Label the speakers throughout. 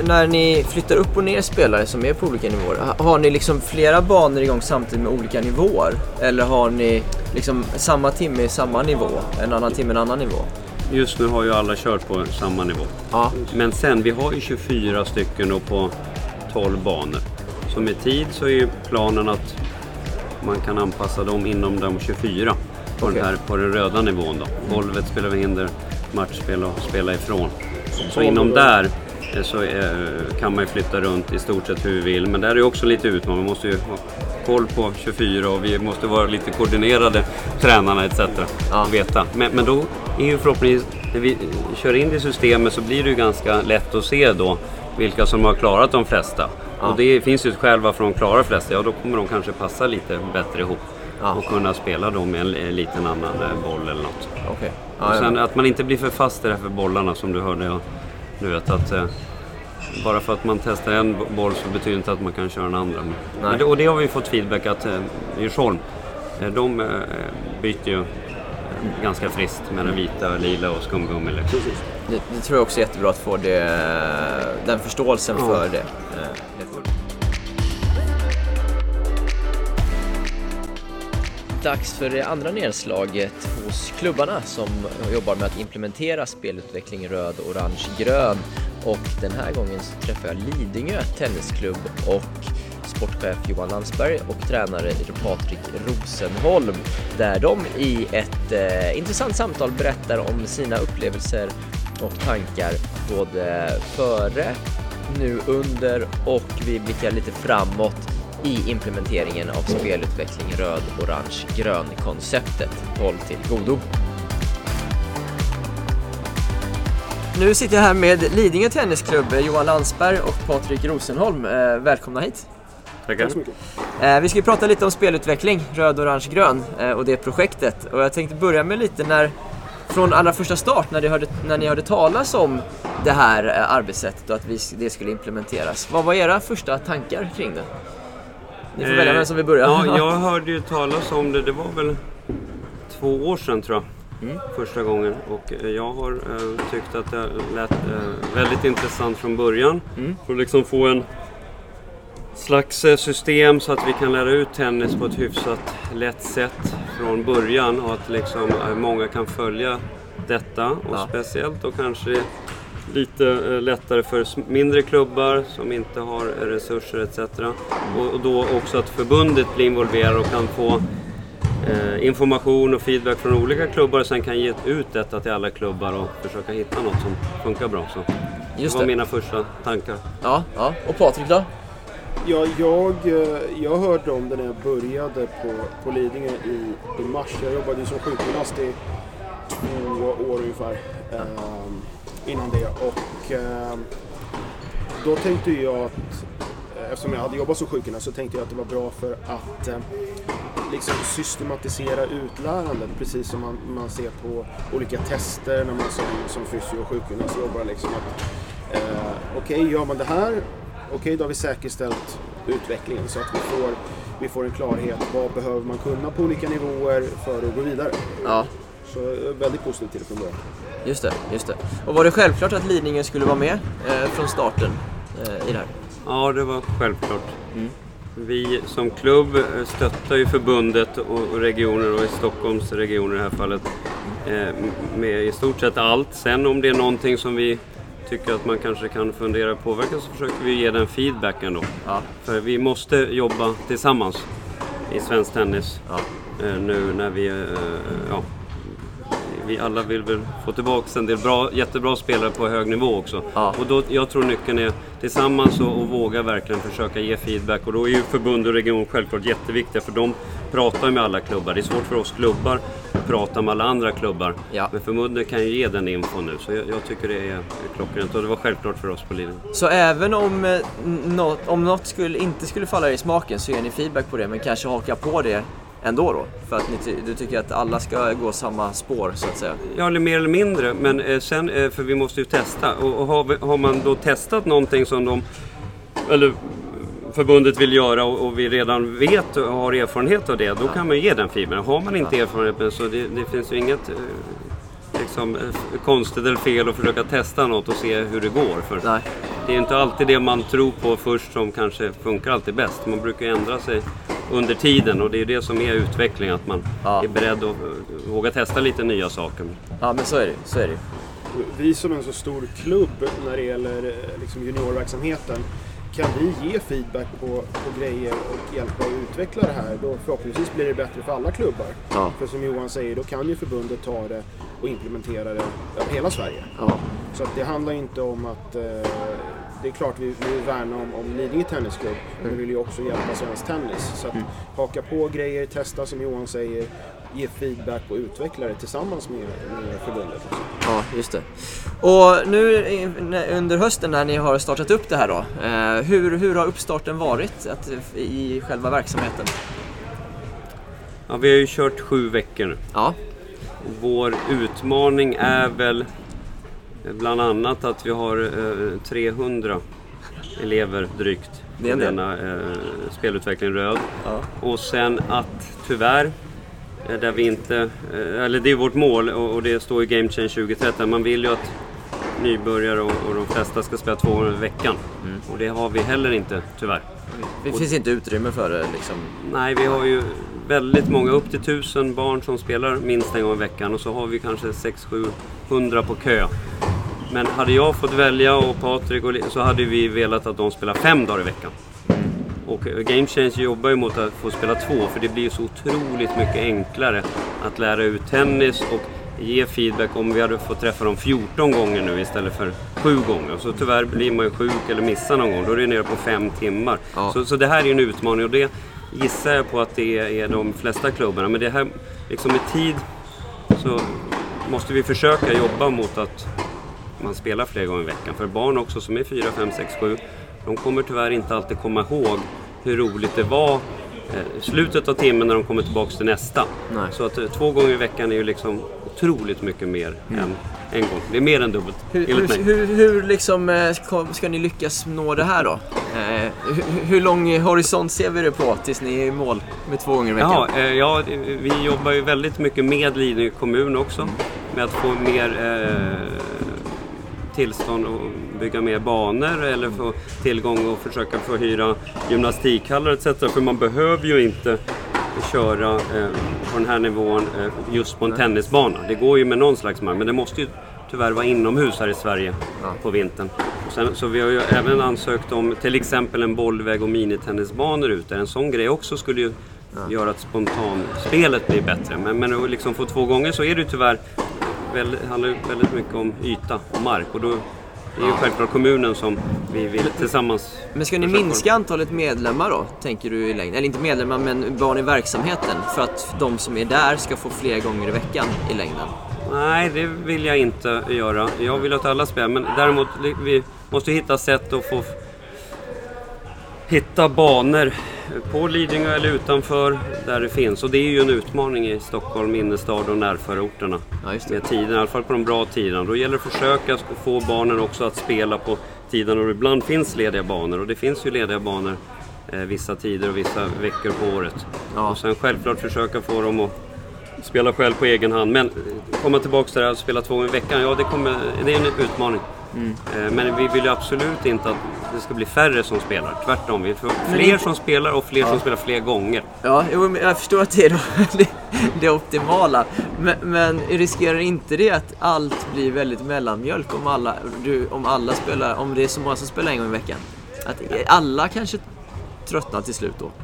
Speaker 1: när ni flyttar upp och ner spelare som är på olika nivåer, har ni liksom flera banor igång samtidigt med olika nivåer? Eller har ni liksom samma timme i samma nivå, en annan timme en annan nivå?
Speaker 2: Just nu har ju alla kört på samma nivå.
Speaker 1: Ja.
Speaker 2: Men sen, vi har ju 24 stycken då på 12 banor. Så med tid så är ju planen att man kan anpassa dem inom de 24 på,
Speaker 1: Okej.
Speaker 2: på den röda nivån då. Golvet spelar vi hinder, matchspel och spela ifrån. Så inom där så kan man ju flytta runt i stort sett hur vi vill. Men där är ju också lite utmaning. Man måste ju ha koll på 24 och vi måste vara lite koordinerade, tränarna etc.
Speaker 1: Ja.
Speaker 2: Och veta. Men då är ju förhoppningsvis, när vi kör in i systemet så blir det ju ganska lätt att se då vilka som har klarat de flesta.
Speaker 1: Ja.
Speaker 2: Och det finns ju själva varför de klarar de flesta. Ja, då kommer de kanske passa lite bättre ihop.
Speaker 1: Ja.
Speaker 2: Och kunna spela då med en liten annan boll eller något.
Speaker 1: Okej.
Speaker 2: Och
Speaker 1: Ja,
Speaker 2: sen att man inte blir för fast i det här för bollarna som du hörde. Du vet att bara för att man testar en boll så betyder inte att man kan köra en andra. Och det har vi fått feedback att Djursholm, de byter ju ganska friskt med den vita, lila och skumgummi. Liksom.
Speaker 1: Det tror jag också är jättebra att få den förståelsen för det. Dags för det andra nedslaget hos klubbarna som jobbar med att implementera spelutveckling röd, orange, grön. Och den här gången så träffar jag Lidingö tennisklubb och sportchef Johan Landsberg och tränare Patrik Rosenholm, där de i ett intressant samtal berättar om sina upplevelser och tankar både före, nu under och vi blickar lite framåt i implementeringen av spelutveckling röd, orange, grön konceptet. Håll till godo. Nu sitter jag här med Lidingö tennisklubb, Johan Landsberg och Patrik Rosenholm. Välkomna hit.
Speaker 2: Tackar.
Speaker 1: Vi ska prata lite om spelutveckling, röd, orange, grön och det projektet. Och jag tänkte börja med lite från allra första start när ni hörde talas om det här arbetssättet och att det skulle implementeras. Vad var era första tankar kring det? Ni får välja vem som vill börja.
Speaker 2: Ja, jag hörde ju talas om det. Det var väl 2 år sedan tror jag. Första gången. Och jag har tyckt att det lät väldigt intressant från början. För att liksom få en slags system så att vi kan lära ut tennis på ett hyfsat lätt sätt från början. Och att liksom många kan följa detta. Och speciellt då kanske lite lättare för mindre klubbar som inte har resurser etc. Och då också att förbundet blir involverat och kan få information och feedback från olika klubbar och sen kan ge ut detta till alla klubbar och försöka hitta något som funkar bra. Så det var mina första tankar.
Speaker 1: Ja. Och Patrik då?
Speaker 3: Ja, jag hörde om det när jag började på Lidingö i mars. Jag jobbade ju som sjukgymnast i 2 år ungefär innan det. Och då tänkte jag att, eftersom jag hade jobbat som sjukgymnast, så tänkte jag att det var bra för att liksom systematisera utlärandet, precis som man ser på olika tester när man som fysio och sjukgymnast jobbar. Liksom okej, gör man det här, då har vi säkerställt utvecklingen så att vi får en klarhet. Vad behöver man kunna på olika nivåer för att gå vidare?
Speaker 1: Ja.
Speaker 3: Så jag är väldigt positiv till det från början.
Speaker 1: Just det. Och var det självklart att Lidingö skulle vara med från starten i det här?
Speaker 2: Ja, det var självklart. Vi som klubb stöttar ju förbundet och regioner och i Stockholms regioner i det här fallet med i stort sett allt. Sen om det är någonting som vi tycker att man kanske kan fundera på påverka så försöker vi ge den feedbacken då. Ja. För vi måste jobba tillsammans i svensk tennis nu när vi alla vill väl få tillbaka en del jättebra spelare på hög nivå också. Ja. Och då, jag tror nyckeln är tillsammans och våga verkligen försöka ge feedback. Och då är ju förbund och region självklart jätteviktiga, för de pratar med alla klubbar. Det är svårt för oss klubbar att prata med alla andra klubbar. Ja. Men förbundet kan ju ge den info nu, så jag tycker det är klockrent. Och det var självklart för oss på Lidingö.
Speaker 1: Så även om något inte skulle falla i smaken så ger ni feedback på det, men kanske haka på det ändå då? För att du tycker att alla ska gå samma spår så att säga? Ja,
Speaker 2: eller mer eller mindre. Men sen, för vi måste ju testa. Och har man då testat någonting som förbundet vill göra och vi redan vet och har erfarenhet av det, då kan man ge den feedbacken. Har man inte erfarenhet så det finns ju inget konstigt eller fel att försöka testa något och se hur det går. För det är inte alltid det man tror på först som kanske funkar alltid bäst. Man brukar ändra sig under tiden och det är det som är utveckling, att man är beredd att våga testa lite nya saker.
Speaker 1: Ja, men så är det.
Speaker 3: Vi som en så stor klubb när det gäller liksom juniorverksamheten, kan vi ge feedback på grejer och hjälpa att utveckla det här, då förhoppningsvis blir det bättre för alla klubbar. Ja. För som Johan säger, då kan ju förbundet ta det och implementera det över hela Sverige. Ja. Så att det handlar inte om att det är klart vi värnar om Lidingö tennisklubb, men vi vill ju också hjälpa svensk tennis. Så att haka på grejer, testa som Johan säger, ge feedback och utveckla det tillsammans med förbundet.
Speaker 1: Ja, just det. Och nu under hösten när ni har startat upp det här då, hur har uppstarten varit i själva verksamheten?
Speaker 2: Ja, vi har ju kört 7 veckor nu. Ja. Vår utmaning är väl bland annat att vi har 300 elever drygt i denna spelutveckling röd. Ja. Och sen att tyvärr, där vi inte, eller det är vårt mål och det står i Game Change 2030, man vill ju att nybörjare och de flesta ska spela 2 gånger i veckan. Och det har vi heller inte tyvärr.
Speaker 1: Det finns inte utrymme för det liksom?
Speaker 2: Nej, vi har ju väldigt många, upp till 1000 barn som spelar minst en gång i veckan och så har vi kanske 600-700 på kö. Men hade jag fått välja och Patrik så hade vi velat att de spelar 5 dagar i veckan. Och Game Change jobbar ju mot att få spela 2, för det blir ju så otroligt mycket enklare att lära ut tennis och ge feedback om vi hade fått träffa dem 14 gånger nu istället för 7 gånger. Så tyvärr blir man ju sjuk eller missar någon gång, då är det nere på 5 timmar. Ja. Så det här är ju en utmaning och det gissar jag på att det är de flesta klubbarna. Men det här, liksom i tid så måste vi försöka jobba mot att man spelar fler gånger i veckan. För barn också som är 4, 5, 6, 7, de kommer tyvärr inte alltid komma ihåg hur roligt det var slutet av timmen när de kommer tillbaka till nästa. Nej. Så att 2 gånger i veckan är ju liksom otroligt mycket mer än en gång. Det är mer än dubbelt.
Speaker 1: Hur liksom ska ni lyckas nå det här då? Hur lång horisont ser vi det på tills ni är i mål med 2 gånger i veckan?
Speaker 2: Ja, vi jobbar ju väldigt mycket med Lidingö kommun också. Med att få mer tillstånd att bygga mer banor eller få tillgång och försöka få hyra gymnastikhallar etc. För man behöver ju inte köra på den här nivån just på en tennisbana. Det går ju med någon slags mark, men det måste ju tyvärr vara inomhus här i Sverige på vintern. Och sen, så vi har ju även ansökt om till exempel en bollväg och minitennisbanor ute. En sån grej också skulle ju göra att spontanspelet blir bättre. Men att liksom få 2 gånger så är det ju tyvärr handlar väldigt mycket om yta och mark och då är ju självklart kommunen som vi vill tillsammans.
Speaker 1: Men ska ni minska antalet medlemmar då, tänker du i längden? Eller inte medlemmar, men barn i verksamheten för att de som är där ska få fler gånger i veckan i längden?
Speaker 2: Nej, det vill jag inte göra. Jag vill att alla spelar, men däremot vi måste hitta sätt att få hitta banor på Lidingö eller utanför där det finns. Och det är ju en utmaning i Stockholm, innerstad och närförorterna. Ja, just det. Med tiden, i alla fall på de bra tiderna. Då gäller det att försöka få barnen också att spela på tiden. Och ibland finns lediga banor. Och det finns ju lediga banor vissa tider och vissa veckor på året. Ja. Och sen självklart försöka få dem att spela själv på egen hand. Men komma tillbaka till det här och spela 2 gånger i veckan, ja det är en utmaning. Men vi vill ju absolut inte att det ska bli färre som spelar. Tvärtom, vi får fler som spelar och fler som spelar fler gånger. Ja,
Speaker 1: jag förstår att det är det optimala. Men riskerar inte det att allt blir väldigt mellanmjölk om alla spelar, om det är så många som spelar en gång i veckan? Att alla kanske tröttnar till slut då?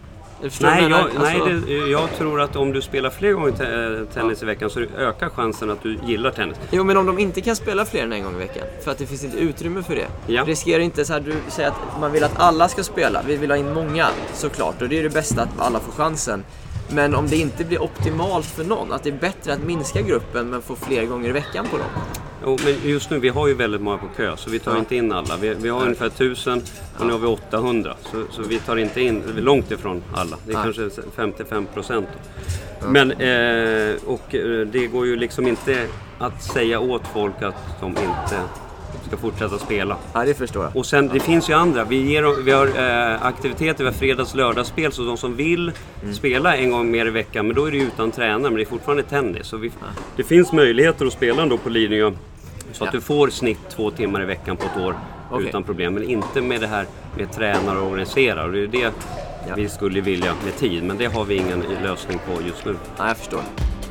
Speaker 2: Jag tror att om du spelar fler gånger tennis i veckan så ökar chansen att du gillar tennis.
Speaker 1: Jo, men om de inte kan spela fler än en gång i veckan för att det finns inte utrymme för det. Riskerar inte så här, du säger att man vill att alla ska spela. Vi vill ha in många såklart och det är det bästa att alla får chansen. Men om det inte blir optimalt för någon, att det är bättre att minska gruppen men få fler gånger i veckan på dem.
Speaker 2: Jo, men just nu, vi har ju väldigt många på kö så vi tar inte in alla. Vi har ungefär 1000 och nu har vi 800. Så vi tar inte in, långt ifrån alla. Det är kanske 55%. Men det går ju liksom inte att säga åt folk att de inte ska fortsätta spela.
Speaker 1: Ja, det förstår jag.
Speaker 2: Och sen, det finns ju andra. Vi har aktiviteter, vi har fredags-lördagsspel. Så de som vill spela en gång mer i veckan, men då är det utan tränare, men det är fortfarande tennis. Så det finns möjligheter att spela ändå på Lidingö. Så att du får snitt 2 timmar i veckan på ett år utan problem. Men inte med det här med tränare och organiserare. Och det är det vi skulle vilja med tid. Men det har vi ingen lösning på just nu.
Speaker 1: Ja, jag förstår.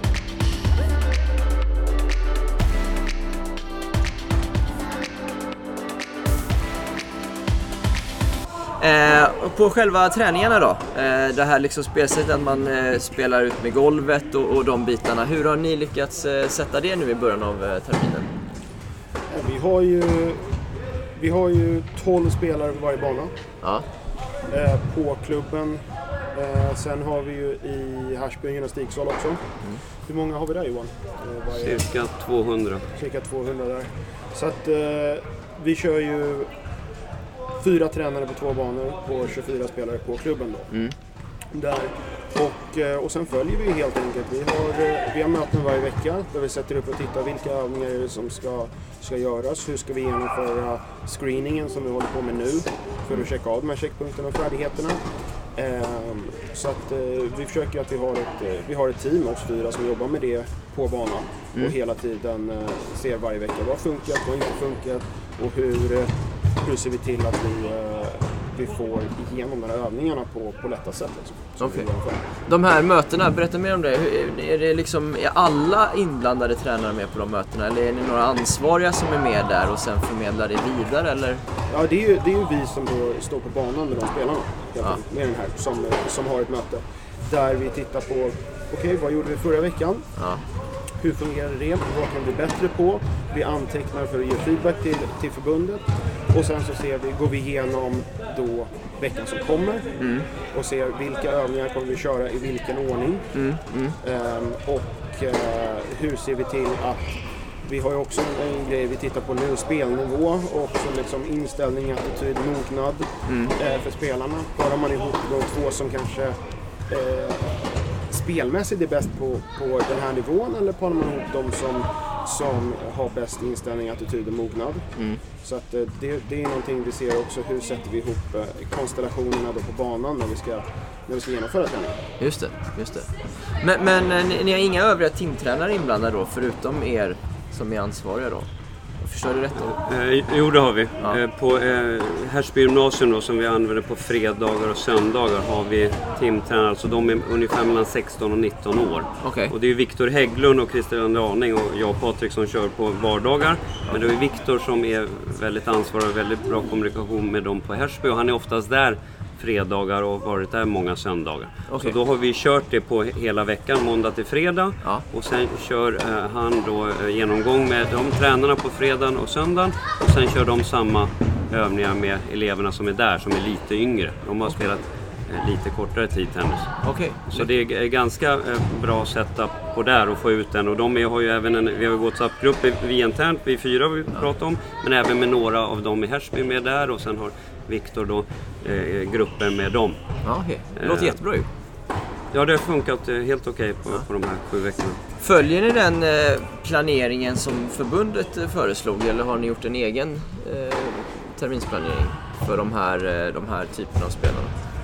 Speaker 1: På själva träningarna då, det här liksom spelsättet att man spelar ut med golvet och de bitarna. Hur har ni lyckats sätta det nu i början av terminen?
Speaker 3: Vi har ju 12 spelare på varje bana på klubben. Sen har vi ju i Härsby en gymnastiksal också. Hur många har vi där, Johan?
Speaker 2: Cirka 200.
Speaker 3: Cirka 200 där. Så att vi kör ju 4 tränare på 2 banor på 24 spelare på klubben då. Där. Och sen följer vi helt enkelt. Vi har möten varje vecka där vi sätter upp och tittar vilka övningar som ska göras. Hur ska vi genomföra screeningen som vi håller på med nu för att checka av de här checkpunkterna och färdigheterna. Så att vi försöker att vi har ett team, oss 4, som jobbar med det på banan och hela tiden ser varje vecka vad funkat, vad inte funkat och hur ser vi till att vi får igenom de här övningarna på lätta sätt. Liksom,
Speaker 1: okay. De här mötena, berätta mer om det. Är alla inblandade tränare med på de mötena? Eller är ni några ansvariga som är med där och sen förmedlar det vidare? Eller?
Speaker 3: Ja, det är ju vi som då står på banan med de spelarna. Med den här som har ett möte. Där vi tittar på, okej, vad gjorde vi förra veckan? Ja. Hur fungerar det? Vad kan vi bli bättre på? Vi antecknar för att ge feedback till förbundet. Och sen så går vi igenom då veckan som kommer. Och ser vilka övningar kommer vi köra i vilken ordning. Hur ser vi till att vi har ju också en grej vi tittar på nu, spelnivå och så liksom inställning, attityd, mognad för spelarna. Parar man ihop de två som kanske spelmässigt är bäst på den här nivån, eller parar man ihop de som har bäst inställning, attityd och mognad. Så att det är någonting vi ser också, hur sätter vi ihop konstellationerna då på banan när vi ska genomföra träningen.
Speaker 1: Just det. Men ni har inga övriga teamtränare inblandade då, förutom er som är ansvariga då? Förstår du rätt då?
Speaker 2: Jo, det har vi. Ja. På Härsby gymnasium då, som vi använder på fredagar och söndagar, har vi teamtränare. Alltså de är ungefär mellan 16 och 19 år. Okay. Och det är Viktor Hägglund och Christian Daning och jag och Patrik som kör på vardagar. Men det är Viktor som är väldigt ansvarig och väldigt bra kommunikation med dem på Härsby. Och han är oftast där fredagar och varit där många söndagar. Okay. Så då har vi kört det på hela veckan, måndag till fredag. Ja. Och sen kör han då genomgång med de tränarna på fredagen och söndagen. Och sen kör de samma övningar med eleverna som är där, som är lite yngre. De har spelat lite kortare tid tennis. Okay. Så det är ganska bra setup på där och få ut den. Och har ju även vi har en WhatsApp-grupp vi internt, vi 4 vi pratar om. Men även med några av dem i Härsby med där, och sen har Viktor då grupper med dem.
Speaker 1: Ja, okay. Det låter jättebra ju.
Speaker 2: Ja, det har funkat helt okej på de här 7 veckorna.
Speaker 1: Följer ni den planeringen som förbundet föreslog, eller har ni gjort en egen terminsplanering för de här typerna av spelarna?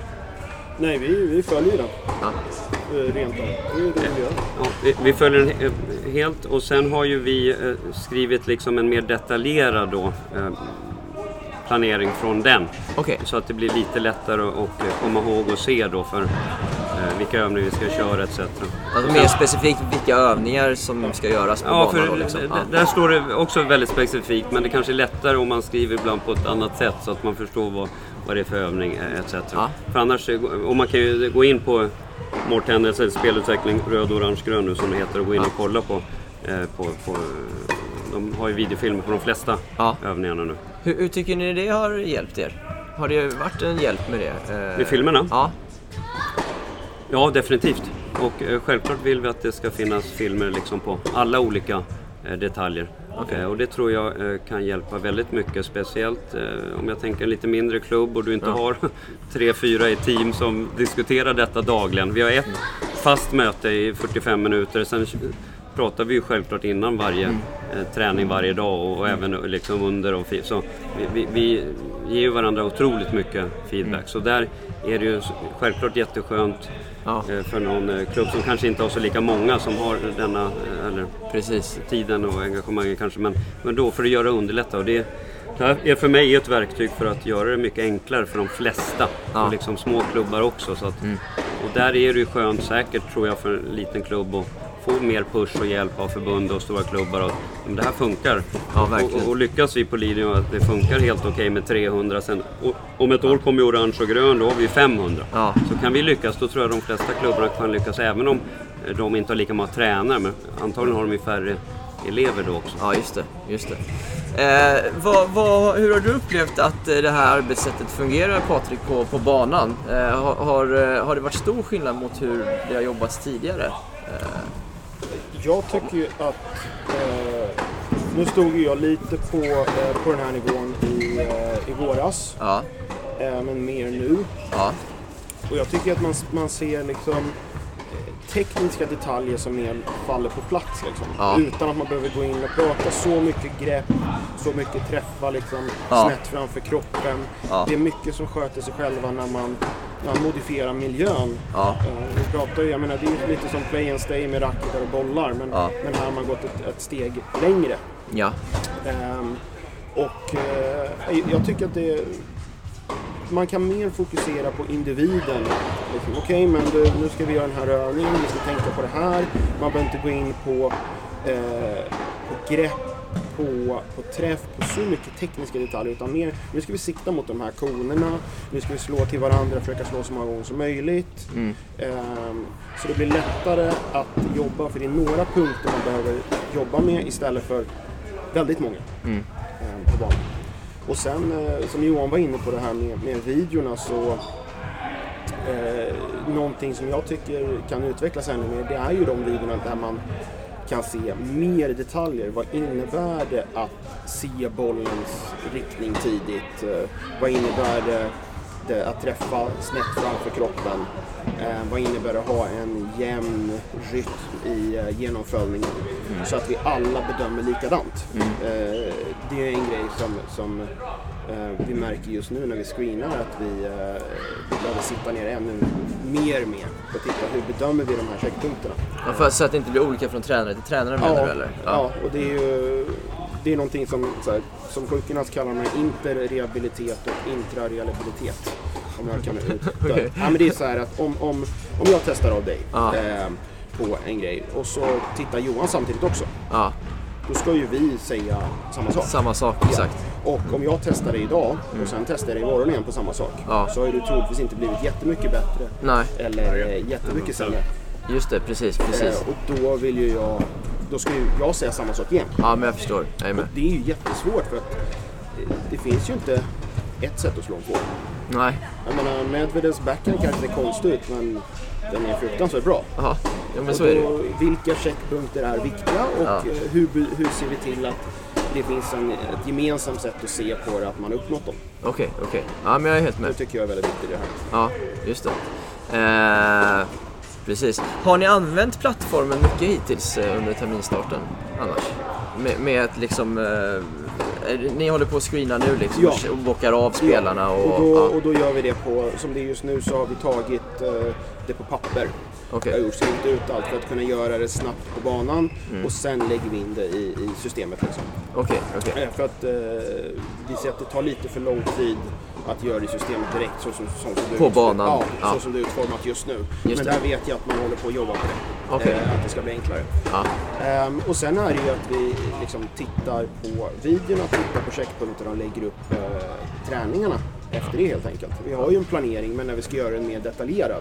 Speaker 3: Nej, vi följer den. Ja. Rent av. Det är det vi gör.
Speaker 2: Ja, vi följer den helt, och sen har ju vi skrivit liksom en mer detaljerad då, planering från den. Okay. Så att det blir lite lättare att komma ihåg och se då för vilka övningar vi ska köra etc.
Speaker 1: Alltså mer specifikt vilka övningar som ska göras på banan?
Speaker 2: För liksom. Där står det också väldigt specifikt, men det kanske är lättare om man skriver ibland på ett annat sätt så att man förstår vad det är för övning etc. Ja. För annars, om man kan ju gå in på Mårtennis eller spelutveckling röd, orange, grön nu som det heter, och gå in och kolla på de har ju videofilmer på de flesta övningarna nu.
Speaker 1: Hur tycker ni det har hjälpt er? Har det varit en hjälp med det?
Speaker 2: Med filmerna? Ja. Ja, definitivt. Och självklart vill vi att det ska finnas filmer liksom på alla olika detaljer. Okay. Och det tror jag kan hjälpa väldigt mycket. Speciellt om jag tänker en lite mindre klubb och du inte har 3-4 i team som diskuterar detta dagligen. Vi har ett fast möte i 45 minuter. Sen pratar vi ju självklart innan varje träning varje dag och även liksom under och så vi ger ju varandra otroligt mycket feedback. Så där är det ju självklart jätteskönt för någon klubb som kanske inte har så lika många som har denna eller tiden och engagemanget kanske, men då för att göra underlätta, och det Det här är för mig ett verktyg för att göra det mycket enklare för de flesta. Och liksom små klubbar också. Så att, och där är det ju skönt säkert tror jag för en liten klubb att få mer push och hjälp av förbund och stora klubbar. Och, det här funkar.
Speaker 1: Ja,
Speaker 2: och lyckas vi på Lidingö att det funkar helt okej med 300 sen. Och om ett år kommer orange och grön, då har vi 500. Ja. Så kan vi lyckas, då tror jag de flesta klubbarna kan lyckas även om de inte har lika många tränare. Men antagligen har de ju färre elever då också.
Speaker 1: Ja, just det. Hur har du upplevt att det här arbetssättet fungerar, Patrik, på banan? Har det varit stor skillnad mot hur det har jobbats tidigare?
Speaker 3: Jag tycker ju att nu stod jag lite på den här nivån i våras, men mer nu. Ja. Och jag tycker att man ser liksom tekniska detaljer som mer faller på plats liksom. Utan att man behöver gå in och prata så mycket grepp, så mycket träffa liksom, snett framför kroppen. Det är mycket som sköter sig själva när man modifierar miljön. Vi pratar, jag menar, det är lite som play and stay med racketar och bollar, men här har man gått ett steg längre. Ja. Jag tycker att man kan mer fokusera på individen. Liksom, okej, men nu ska vi göra den här övningen, vi ska tänka på det här. Man behöver inte gå in på grepp, på träff, på så mycket tekniska detaljer, utan mer, nu ska vi sikta mot de här konerna, nu ska vi slå till varandra, försöka slå så många gånger som möjligt. Så det blir lättare att jobba, för det är några punkter man behöver jobba med istället för väldigt många på banan. Och sen, som Johan var inne på det här med videorna, så någonting som jag tycker kan utvecklas ännu mer, det är ju de videorna där man kan se mer detaljer. Vad innebär det att se bollens riktning tidigt? Vad innebär det att träffa snett framför kroppen? Vad innebär det att ha en jämn rytm i genomföljningen? Så att vi alla bedömer likadant. Det är en grej som vi märker just nu när vi screenar, att vi behöver sitta ner ännu mer med och titta hur bedömer vi de här checkpunkterna.
Speaker 1: För så att det inte blir olika från tränare till tränare, menar du, eller?
Speaker 3: Ja, och det är någonting som sjukgymnast kallar man interrehabilitet och intrarehabilitet. Om jag kan
Speaker 1: Okay.
Speaker 3: Ja, men det är så här att om jag testar av dig på en grej och så tittar Johan samtidigt också. Då ska ju vi säga samma sak.
Speaker 1: Samma sak, exakt.
Speaker 3: Och om jag testar det idag och sen testar det imorgon igen på samma sak, så har du troligtvis inte blivit jättemycket bättre. Nej. Eller jättemycket sämre.
Speaker 1: Just det, precis.
Speaker 3: Och då ska ju jag säga samma sak igen.
Speaker 1: Ja, men jag förstår.
Speaker 3: Och det är ju jättesvårt, för att det finns ju inte ett sätt att slå på.
Speaker 1: Nej.
Speaker 3: Jag menar, Medvedevs backhand kanske är konstigt, men den är fruktansvärt bra.
Speaker 1: Ja, men så är det.
Speaker 3: Vilka checkpunkter är viktiga och hur ser vi till att det finns ett gemensamt sätt att se på det, att man uppnått dem.
Speaker 1: Okej. Ja, men jag är helt med.
Speaker 3: Det tycker jag är väldigt viktigt, det här.
Speaker 1: Ja, just det. Precis. Har ni använt plattformen mycket hittills under terminstarten annars? Med att liksom... ni håller på att screena nu liksom, och bockar av spelarna.
Speaker 3: Och då gör vi det på... Som det är just nu så har vi tagit det på papper. Jag har gjort skrivit ut allt för att kunna göra det snabbt på banan. Och sen lägger vi in det i systemet. Liksom.
Speaker 1: Okej.
Speaker 3: För att vi ser att det tar lite för lång tid att göra det i systemet direkt så som
Speaker 1: på banan.
Speaker 3: Så som det är utformat just nu. Men där vet jag att man håller på att jobba på det. Att det ska bli enklare. Och sen är det ju att vi liksom tittar på videorna, tittar på checkpunkterna och lägger upp träningarna efter det, helt enkelt. Vi har ju en planering, men när vi ska göra den mer detaljerad.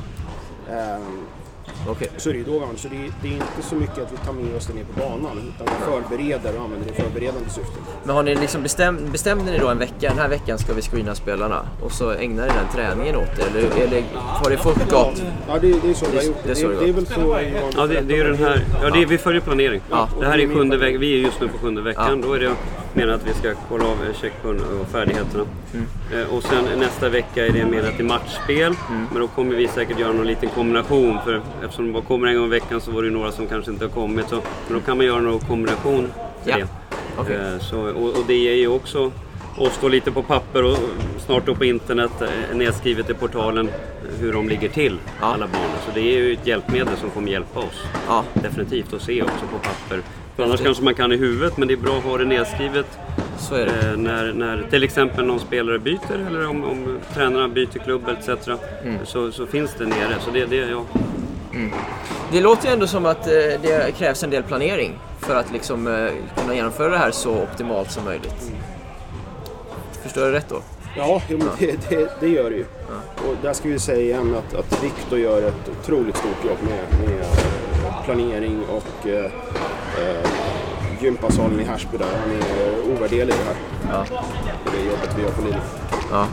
Speaker 3: Så är det ju då så det är inte så mycket att vi tar med oss det ner på banan, utan vi förbereder och använder det i förberedande syfte.
Speaker 1: Men har ni liksom bestämde ni då en vecka, den här veckan ska vi screena spelarna och så ägnar ni den träningen åt det, eller har det fått gått?
Speaker 3: Ja, det är så vi har gjort. Det är väl så.
Speaker 2: Ja, det är den här. Vi följer planering. Det här är 7:e veckan. Vi är just nu på 7:e veckan. Då är det menar att vi ska kolla av checkpunkterna och färdigheterna. Och sen nästa vecka är det menat till matchspel. Men då kommer vi säkert göra någon liten kombination, för eftersom det bara kommer en gång i veckan så var det några som kanske inte har kommit. Men då kan man göra någon kombination till det. Och det är ju också att stå lite på papper och snart då på internet nedskrivet i portalen hur de ligger till, alla barn. Så det är ju ett hjälpmedel som kommer hjälpa oss. Definitivt att se också på papper. För annars kanske man kan i huvudet, men det är bra att ha det nedskrivet
Speaker 1: Så är det.
Speaker 2: När till exempel någon spelare byter eller om tränarna byter klubb etc. Så finns det nere. Så det ja.
Speaker 1: Det låter ju ändå som att det krävs en del planering för att liksom kunna genomföra det här så optimalt som möjligt. Förstår jag rätt då?
Speaker 3: Ja, det gör det ju. Ja. Och där ska vi säga igen att Victor gör ett otroligt stort jobb med planering och gympasalen i Härsby där. Han är ovärderlig det här. Ja. Det jobbet vi gör på Lidingö.
Speaker 1: Ja.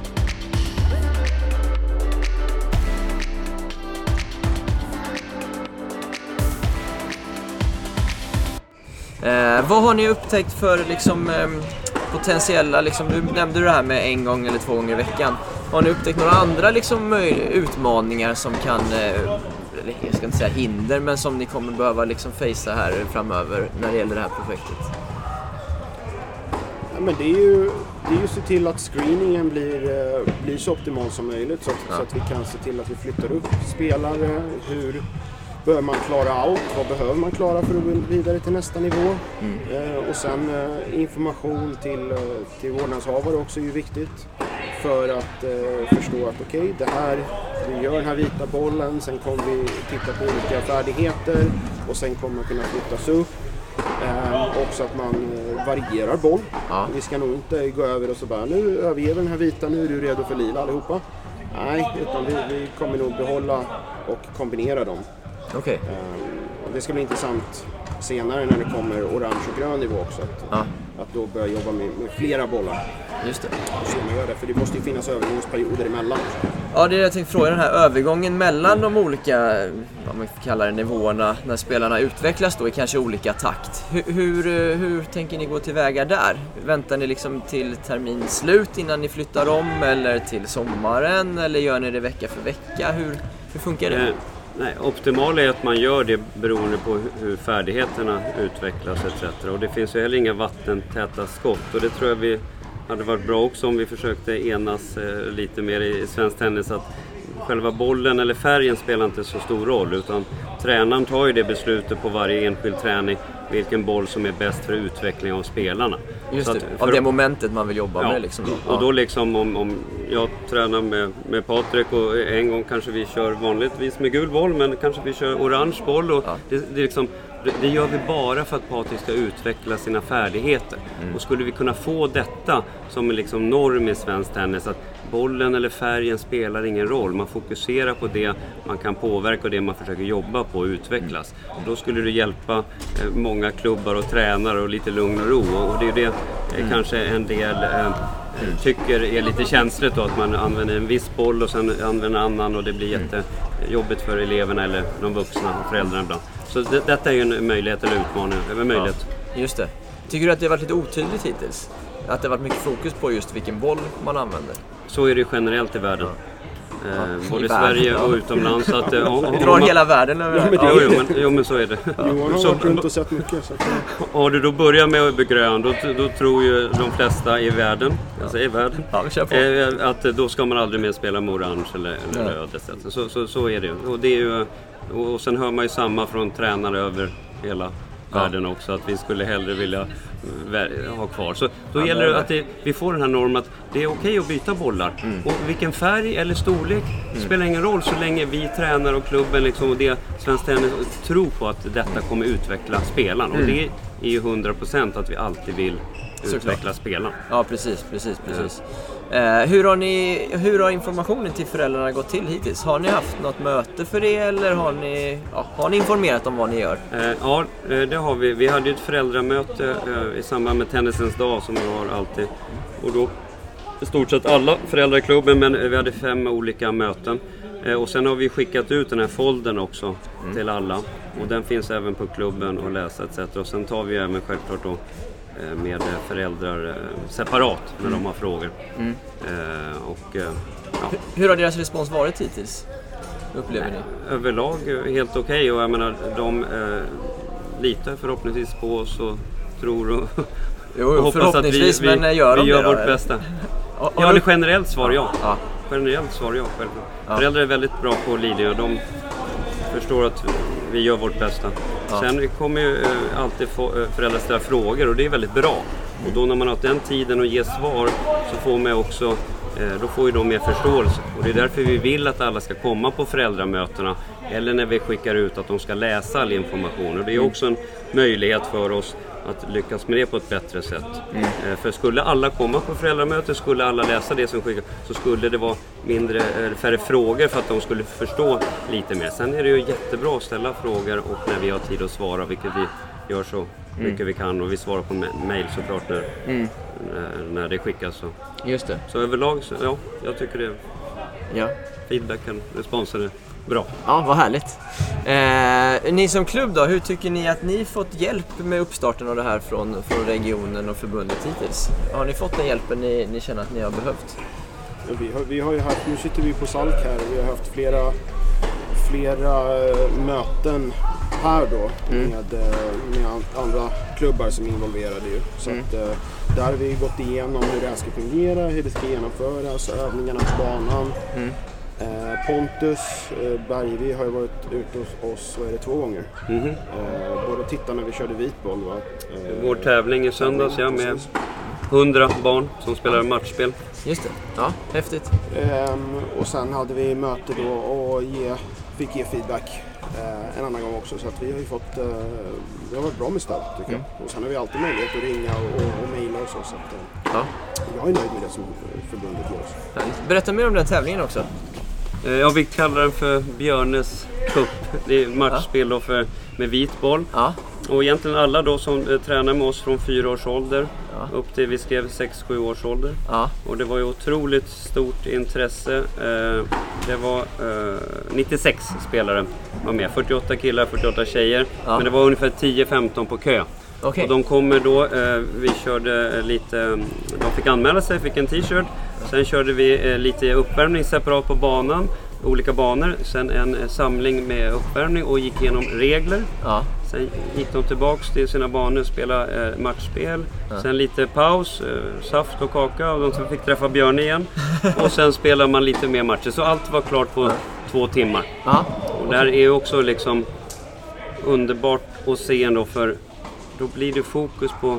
Speaker 1: Vad har ni upptäckt för liksom, potentiella, liksom, du nämnde det här med 1 gång eller 2 gånger i veckan. Har ni upptäckt några andra liksom, utmaningar som kan, jag ska inte säga hinder, men som ni kommer behöva liksom, facea här framöver när det gäller det här projektet?
Speaker 3: Ja, men det är ju att se till att screeningen blir så optimal som möjligt så att vi kan se till att vi flyttar upp spelare. Hur bör man klara allt? Vad behöver man klara för att gå vidare till nästa nivå? Och sen information till vårdnadshavare också är ju viktigt. För att förstå att okej, vi gör den här vita bollen, sen kommer vi titta på olika färdigheter och sen kommer man kunna flyttas upp. Också att man varierar boll. Ja. Vi ska nog inte gå över och så bara, nu överger vi den här vita, nu är du redo för lila allihopa. Nej, utan vi kommer nog behålla och kombinera dem.
Speaker 1: Okay.
Speaker 3: Det ska bli intressant senare när det kommer orange och grön nivå också. Att då börja jobba med flera bollar.
Speaker 1: Just det.
Speaker 3: Så man gör det, för det måste ju finnas övergångsperioder emellan.
Speaker 1: Ja, det är det jag tänkte fråga. Den här övergången mellan de olika, vad man kallar det, nivåerna när spelarna utvecklas då i kanske olika takt. Hur tänker ni gå tillväga där? Väntar ni liksom till terminslut innan ni flyttar om eller till sommaren? Eller gör ni det vecka för vecka? Hur funkar det?
Speaker 2: Nej, optimalt är att man gör det beroende på hur färdigheterna utvecklas etc. Och det finns ju heller inga vattentäta skott. Och det tror jag vi hade varit bra också om vi försökte enas lite mer i svensk tennis, att själva bollen eller färgen spelar inte så stor roll, utan tränaren tar ju det beslutet på varje enskild träning vilken boll som är bäst för utveckling av spelarna.
Speaker 1: Just det, av det momentet man vill jobba med liksom då.
Speaker 2: Och då liksom om jag tränar med Patrik och en gång kanske vi kör vanligtvis med gul boll, men kanske vi kör orange boll och det gör vi bara för att Patrik ska utveckla sina färdigheter. Och skulle vi kunna få detta som en liksom norm i svensk tennis, att bollen eller färgen spelar ingen roll. Man fokuserar på det man kan påverka och det man försöker jobba på och utvecklas. Och då skulle det hjälpa många klubbar och tränare och lite lugn och ro. Och det är det kanske en del tycker är lite känsligt då, att man använder en viss boll och sen använder en annan och det blir jättejobbigt för eleverna eller de vuxna och föräldrarna ibland. Så detta är ju en möjlighet eller utmaning. Möjlighet.
Speaker 1: Ja, just det. Tycker du att det har varit lite otydligt hittills? Att det har varit mycket fokus på just vilken boll man använder?
Speaker 2: Så är det generellt i världen. Både i Sverige och utomlands. Så att,
Speaker 1: drar hela världen över.
Speaker 2: Jo, men så är det.
Speaker 3: Johan har varit runt och sett mycket. Så.
Speaker 2: Har du då börjar med att bli grön, då tror ju de flesta i världen, att då ska man aldrig mer spela med orange eller röd. Så är det. Och det är ju, och sen hör man ju samma från tränare över hela världen också, att vi skulle hellre vilja ha kvar. Så då gäller det att vi får den här normen att det är okej att byta bollar. Och vilken färg eller storlek spelar ingen roll så länge vi tränar och klubben liksom, och det Svensk Tennis tror på att detta kommer utveckla spelaren. Och det är ju 100% att vi alltid vill utveckla spelaren.
Speaker 1: Ja, precis. Hur har informationen till föräldrarna gått till hittills? Har ni haft något möte för det eller har ni informerat om vad ni gör?
Speaker 2: Ja, det har vi. Vi hade ett föräldramöte i samband med Tennisens dag som vi har alltid. Och då i stort sett alla föräldrar i klubben, men vi hade 5 olika möten. Och sen har vi skickat ut den här foldern också till alla. Och den finns även på klubben att läsa etc. Och sen tar vi även självklart då med föräldrar separat när de har frågor.
Speaker 1: Hur har deras respons varit hittills? Upplever ni?
Speaker 2: Överlag helt okej. Och jag menar, de litar förhoppningsvis på oss och tror och hoppas att vi gör vårt bästa. Ja, det generellt svar ja. Generellt svar ja, självklart. Föräldrar är väldigt bra på Lidingö. De förstår att vi gör vårt bästa. Sen kommer ju alltid föräldrar ställa frågor och det är väldigt bra. Och då när man har den tiden att ge svar så får man också, då får ju de mer förståelse. Och det är därför vi vill att alla ska komma på föräldramötena eller när vi skickar ut att de ska läsa all information. Och det är också en möjlighet för oss att lyckas med det på ett bättre sätt. För skulle alla komma på föräldramöte, skulle alla läsa det som skickas, så skulle det vara färre frågor för att de skulle förstå lite mer. Sen är det ju jättebra att ställa frågor och när vi har tid att svara, vilket vi gör så mycket vi kan, och vi svarar på mejl såklart när det skickas. Så.
Speaker 1: Just det.
Speaker 2: Så överlag, så, ja, jag tycker det.
Speaker 1: Ja.
Speaker 2: Feedbacken, responsen är bra.
Speaker 1: Ja, vad härligt. Ni som klubb då, hur tycker ni att ni fått hjälp med uppstarten av det här från regionen och förbundet hittills? Har ni fått den hjälpen ni känner att ni har behövt?
Speaker 3: Vi har ju haft, nu sitter vi på Salk här, och vi har haft flera möten här då med andra klubbar som är involverade ju. Så att, där har vi gått igenom hur det här ska fungera, hur det ska genomföras, övningarna på banan. Pontus Bergvi har ju varit ute hos oss 2 gånger. Både titta när vi körde vitboll, va?
Speaker 2: Vår tävling i söndags, ja, med 100 barn som spelar matchspel.
Speaker 1: Just det, ja, häftigt.
Speaker 3: Och sen hade vi möte då och fick ge feedback en annan gång också, så att vi har ju fått, det har varit bra med stöd tycker jag. Och sen har vi alltid möjlighet att ringa och mejla och så att, jag är nöjd med det som förbundet gör oss.
Speaker 1: Berätta mer om den tävlingen också.
Speaker 2: Ja, vi kallar den för Björnes Cup. Det är matchspel då med vitboll. Och egentligen alla då som tränar med oss från 4 års ålder upp till vi skrev 6-7 års ålder. Och det var ju otroligt stort intresse. Det var 96 spelare var med. 48 killar, 48 tjejer. Men det var ungefär 10-15 på kö. Och de kommer då, vi körde lite, de fick anmäla sig, fick en t-shirt. Sen körde vi lite uppvärmning separat på banan, olika banor. Sen en samling med uppvärmning och gick igenom regler. Sen gick de tillbaks till sina banor, spela matchspel. Sen lite paus, saft och kaka, och de som fick träffa Björn igen. Och sen spelar man lite mer matcher. Så allt var klart på 2 timmar. Och det här är också liksom underbart att se ändå, för då blir det fokus på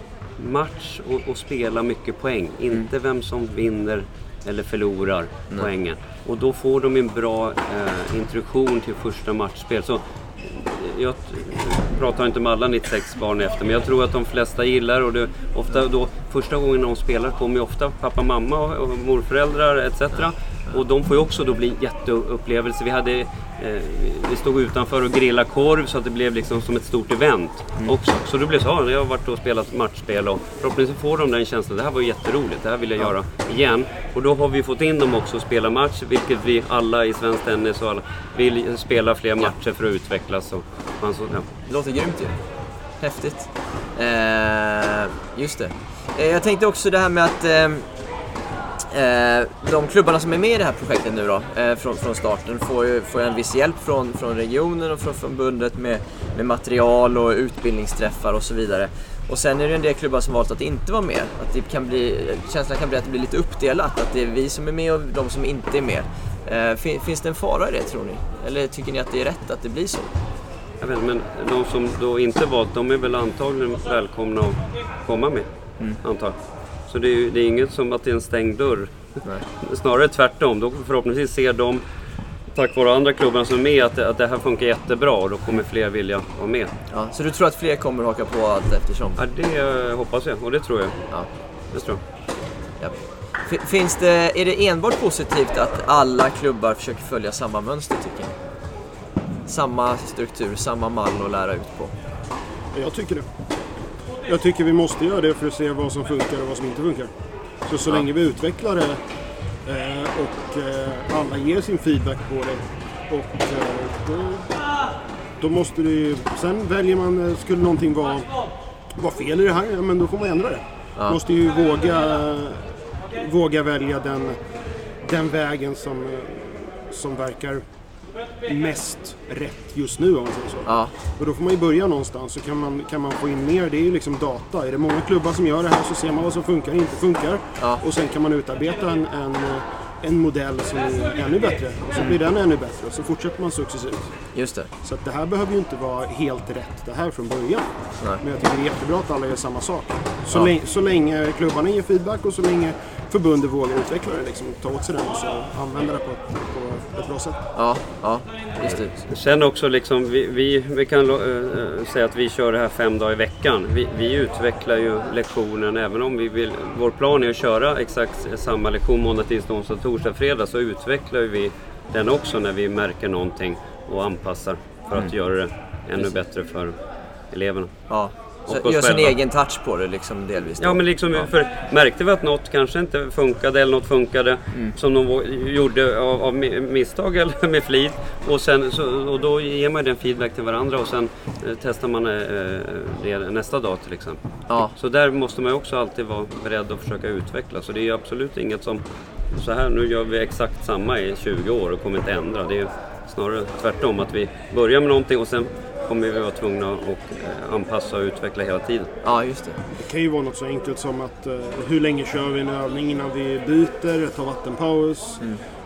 Speaker 2: match och spela mycket poäng. Inte vem som vinner eller förlorar poängen. Och då får de en bra introduktion till första matchspel. Så jag pratar inte med alla 96 barn efter, men jag tror att de flesta gillar, och det ofta då första gången de spelar kommer ju ofta pappa, mamma och morföräldrar etc. Och de får ju också då bli jätteupplevelse. Vi stod utanför och grillade korv, så att det blev liksom som ett stort event också. Så det blev så, jag har varit och spelat matchspel, och förhoppningsvis får de den känslan. Det här var jätteroligt, det här vill jag göra igen. Och då har vi fått in dem också att spela match, vilket vi alla i svensk tennis och alla vill spela fler matcher för att utvecklas. Och
Speaker 1: Det låter grymt ju. Häftigt. Just det. Jag tänkte också det här med att de klubbarna som är med i det här projektet nu då, från starten får en viss hjälp från regionen och från förbundet med material och utbildningsträffar och så vidare. Och sen är det en del klubbar som valt att inte vara med. Att det känslan kan bli att det blir lite uppdelat, att det är vi som är med och de som inte är med. Finns det en fara i det, tror ni? Eller tycker ni att det är rätt att det blir så?
Speaker 2: Jag vet, men de som då inte valt, de är väl antagligen välkomna att komma med, antagligen. Så det är inget som att det är en stängd dörr. Nej. Snarare tvärtom. Då förhoppningsvis ser de, tack vare andra klubbar som är med, att det här funkar jättebra, och då kommer fler vilja vara med.
Speaker 1: Ja, så du tror att fler kommer haka på allt eftersom?
Speaker 2: Ja, det hoppas jag, och det tror jag.
Speaker 1: Ja.
Speaker 2: Det tror jag.
Speaker 1: Ja. Är det enbart positivt att alla klubbar försöker följa samma mönster, tycker ni? Samma struktur, samma mall att lära ut på?
Speaker 3: Jag tycker det. Jag tycker vi måste göra det för att se vad som funkar och vad som inte funkar. Så länge vi utvecklar det och alla ger sin feedback på det, och då måste det ju, sen väljer man, skulle någonting vara fel i det här, ja, men då får man ändra det. Man måste ju våga välja den vägen som verkar mest rätt just nu, om man säger så. Och då får man ju börja någonstans, så kan man få in mer. Det är ju liksom data. Är det många klubbar som gör det här, så ser man vad som funkar och inte funkar. Och sen kan man utarbeta en modell som är ännu bättre och så blir den ännu bättre och så fortsätter man successivt.
Speaker 1: Just det.
Speaker 3: Så att det här behöver ju inte vara helt rätt det här från början.
Speaker 1: Nej.
Speaker 3: Men jag tycker det är jättebra att alla gör samma sak. Så länge klubbarna ger feedback och så länge förbundet vågar utveckla det, liksom, ta åt sig den och så använda det på ett bra sätt.
Speaker 1: Ja, just det.
Speaker 2: Sen också liksom, vi kan säga att vi kör det här 5 dagar i veckan. Vi utvecklar ju lektionen även om vår plan är att köra exakt samma lektion måndag, tisdag, onsdag, torsdag, fredag, så utvecklar vi den också när vi märker någonting och anpassar för att göra det ännu bättre för eleverna.
Speaker 1: Ja. Så gör sin egen touch på det liksom delvis då.
Speaker 2: Ja, men liksom, för märkte vi att något kanske inte funkade eller något funkade som de gjorde av misstag eller med flit och då ger man den feedback till varandra och sen testar man det nästa dag till exempel.
Speaker 1: Ja.
Speaker 2: Så där måste man också alltid vara beredd att försöka utveckla, så det är absolut inget som så här, nu gör vi exakt samma i 20 år och kommer inte ändra. Det är snarare tvärtom, att vi börjar med någonting och sen kommer vi vara tvungna att anpassa och utveckla hela tiden.
Speaker 1: Ja, just det.
Speaker 3: Det kan ju vara något så enkelt som att hur länge kör vi en övning innan vi byter, tar vattenpaus,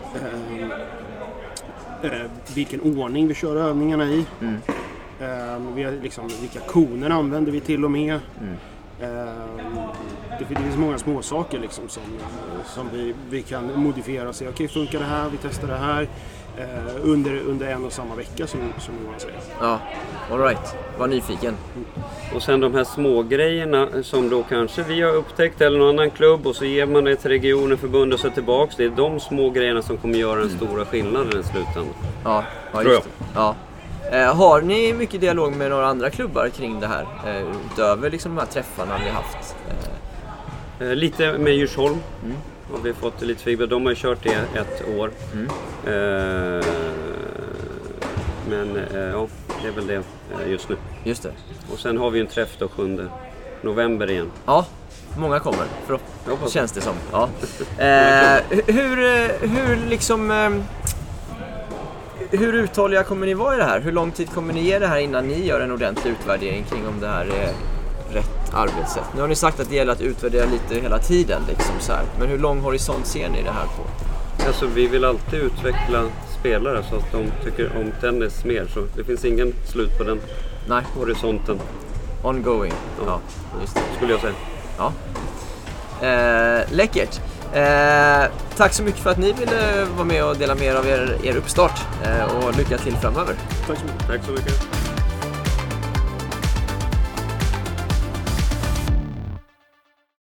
Speaker 3: vilken ordning vi kör övningarna i, vilka koner använder vi till och med. Det finns många små saker liksom, som vi kan modifiera och säga okej, funkar det här, vi testar det här under en och samma vecka som man säger.
Speaker 1: Ja, all right. Var nyfiken.
Speaker 2: Och sen de här små grejerna som då kanske vi har upptäckt eller någon annan klubb och så ger man det till regionen, förbundet och så tillbaks. Det är de små grejerna som kommer göra den stora skillnaden i slutändan.
Speaker 1: Ja, just det. Ja. Har ni mycket dialog med några andra klubbar kring det här? Utöver liksom de här träffarna vi haft?
Speaker 2: Lite med Djursholm har vi fått lite feedback. De har ju kört det 1 år. Men ja, det är väl det just nu.
Speaker 1: Just det.
Speaker 2: Och sen har vi en träff då 7 november igen.
Speaker 1: Ja, många kommer. Känns det som. Ja. Hur uthålliga kommer ni vara i det här? Hur lång tid kommer ni ge det här innan ni gör en ordentlig utvärdering kring om det här är rätt arbetssätt? Nu har ni sagt att det gäller att utvärdera lite hela tiden liksom så här. Men hur lång horisont ser ni det här på?
Speaker 2: Alltså, vi vill alltid utveckla spelare så att de tycker om tennis mer, så det finns ingen slut på den horisonten.
Speaker 1: Ongoing. Ja, just det.
Speaker 2: Skulle jag säga.
Speaker 1: Ja. Läckert. Tack så mycket för att ni ville vara med och dela med er av er uppstart och lycka till framöver.
Speaker 3: Tack så mycket.
Speaker 2: Tack så mycket.